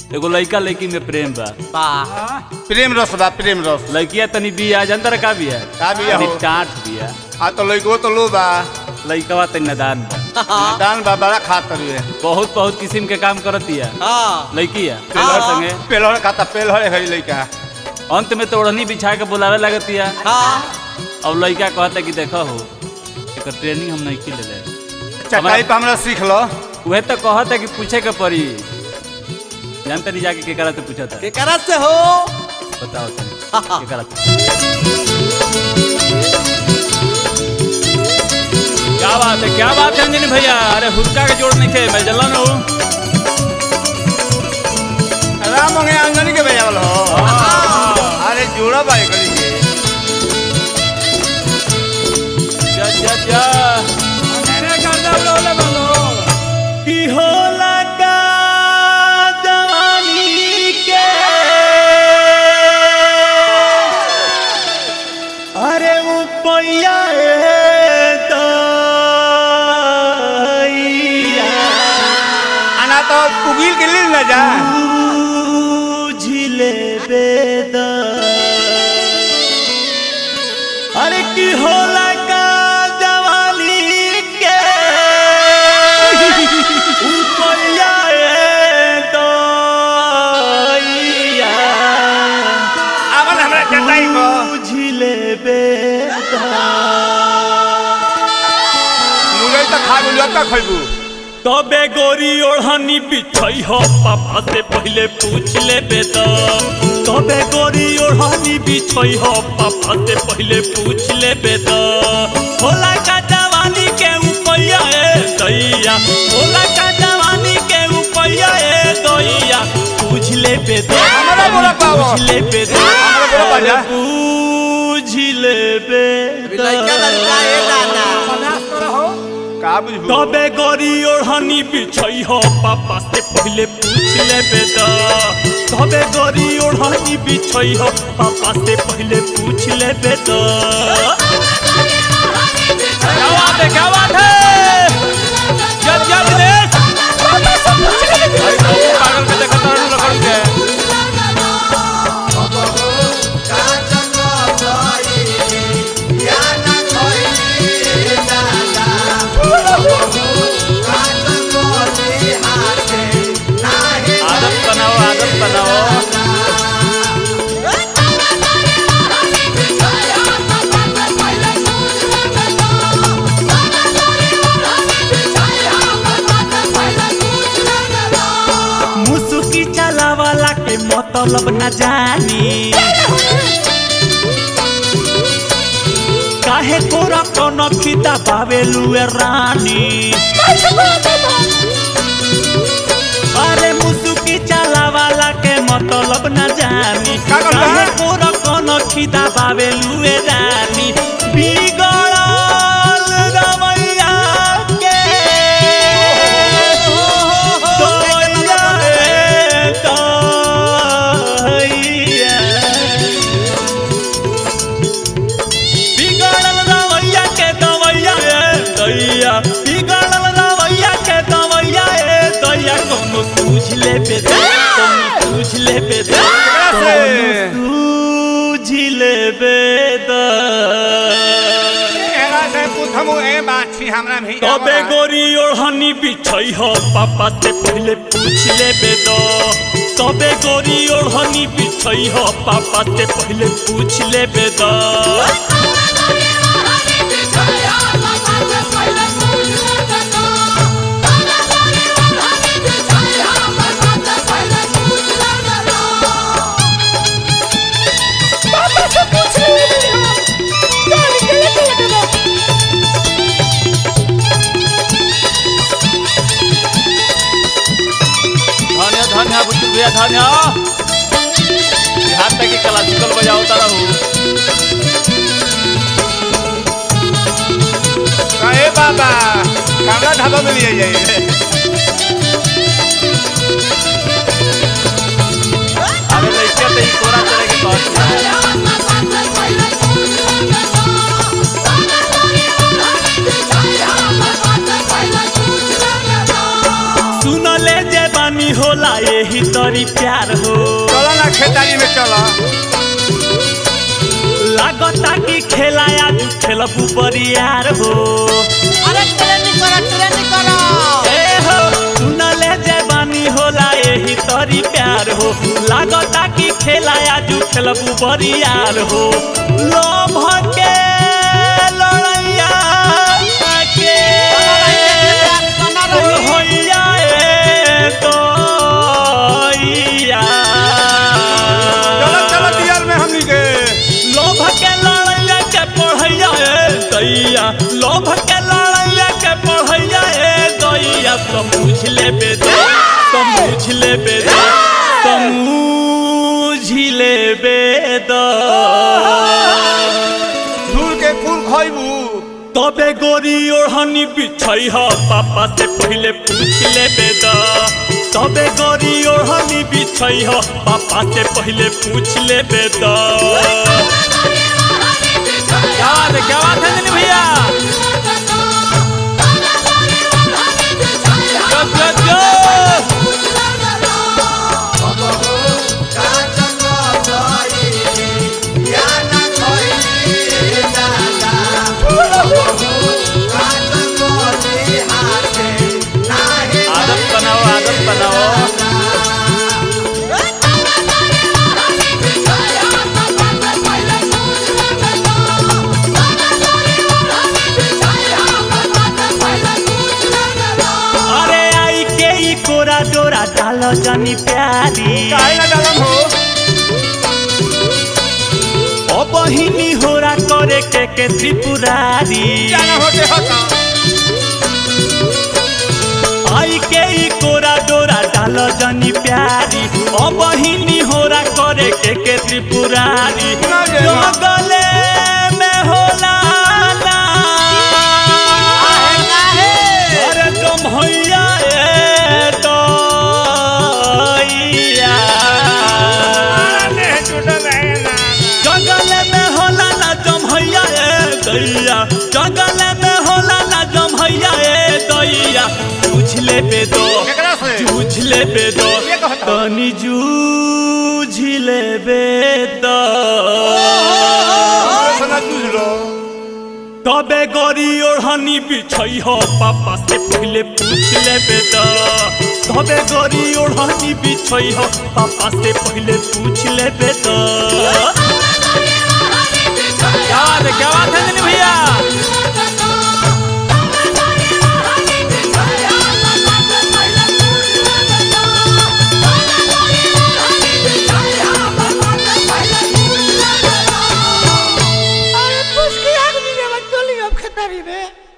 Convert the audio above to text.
एगो लड़का लड़की में प्रेम बा। प्रेम रस बा, प्रेम रस। लड़किया तनी बिया जानता का बिया? का बिया हो? टाट बिया। तो लड़को तो लो बा। लड़कवा तनी नदान बा। दान बा बड़ा खातर है। बहुत बहुत किस्म के काम करतिया। लड़किया पेलहर संगे पेलहर खाता, पेलहर है लड़का। अंत में तो ओढ़नी बिछा के बुलावे लगतिया। अब लड़का कहता कि देखो हो एक ट्रेनिंग हम नहीं ले चटाई पे हमरा सीख लो। वह तो कहता कि पूछे के पड़ी। जानते नहीं जाके केकरा से पूछा था? केकरा से हो बताओ तनी केकरा से? क्या बात है, क्या बात है अंजनी भैया? अरे हुक्का के जोड़ नहीं थे, मैं जलन हूँ। राम मंगे अंजनी के भैया बोलो। अरे जोड़ा भाई करी के। जा जा जा। अरे करदा बोले बोलो। की होला का जवानी के। अरे वो पैया आना तो पुगिल के लिए ना जा। झिले बेद। अरे की होला का जवानी के। पैया आवन हमरा चटाई को झिले बेद। मुरई तो खा गुलवा का खइबू। तबे गोरी ओढ़नी बिछई हो पापा से पहले पूछ ले बेटा। तबे गोरी ओढ़नी बिछई हो पापा से पहले पूछ ले बेटा। होला का जवानी के उपैया ए दैया। होला का जवानी के उपैया ए दैया। पूछ ले बेटा, हमरा बोला पावो। पूछ ले बेटा, हमरा बोला पाजा। पूछ ले बेटा। लड़का लड़का ए दादा का बुझबू? तबे गोरी ओढ़नी बिछई हो पापा से पहले पूछ ले बेटा। तबे गोरी ओढ़नी बिछई हो पापा से पहले पूछ ले बेटा। क्या बात है, क्या बात है? जब जब दिनेश पागल के देखा तारू लखन के। आदत बनाओ, आदत बनाओ। मुसुकी चला वाला के मतलब न जानी। काहे कोरा कोनो खिता बावेलुए रानी। अरे मुसुकी चला वाला के मतलब न जानी। काहे कोरा कोनो खिता बावेलुए रानी। बिगड़ल रवैया के पूछ ले बेटा, पूछ ले बेटा, पूछ ले बेटा। एरा से पूछमु ए बाछी हमरा भी। तबे गोरी ओढ़नी बिछई हो पापा से पहले पूछ ले बेटा। तबे गोरी ओढ़नी बिछई हो पापा से पहले पूछ ले बेटा। धन्य बुजुर्ग भैया धन्य। बिहार तक की क्लासिकल बजाओता रहू। ए बाबा कांगा ढाबा में लिए जाइए। अरे लड़किया तो कोरा तरह की बात है। सुन ले जे बानी होला यही तरी प्यार हो। चलो ना खेतारी में चलो। लागता कि खेला आज खेलबू बरियार हो। अरे ट्रेनिंग करो ए हो सुनले जवानी होला यही तरी प्यार हो। लागता कि खेला आज खेलबू बरियार हो। लोभ के लड़ैया के होइया ए तोइया। चलो चलो दियार में हमनी के। लोभ के लड़ैया के पढ़ैया ए दैया। लोभ के लड़ैया के पढ़ैया ए दैया। समझ लेबे दे समझ लेबे दे समझ लेबे द। धूल के फूल खइबू तबे गोरी ओढ़नी बिछई ह पापा से पहले पूछ लेबे द। तबे गोरी ओढ़नी बिछई ह पापा से पहले पूछ लेबे द। क्या बात है दिलीप भैया। जो आदत बनाओ। अरे आई के ई कोरा डोरा डालो जानी प्यारी। काहे ना डालम हो। ओ बहिनी होरा करे के त्रिपुरारी। जाना होते होता आई के ई कोरा डोरा डालो जानी प्यारी। ओ बहिनी होरा करे के त्रिपुरारी। ना जे जो गले में होला ना अरे तुम होइया ए तोइया। जंगल में होला ना जम हैया ए दैया। जंगल में होला ना जम हैया ए दैया। पूछ लेबे दो केकरा से पूछ लेबे दो ये कहता। तनी जूझ लेबे दो। सुना जूझ लो। तबे गोरी ओढ़नी बिछई हो पापा से पहले पूछ लेबे द। तबे गोरी ओढ़नी बिछई हो पापा से पहले पूछ लेबे द। क्या बात है दिलीप भैया। अरे पुष्की आदमी में चली अब खेतारी में।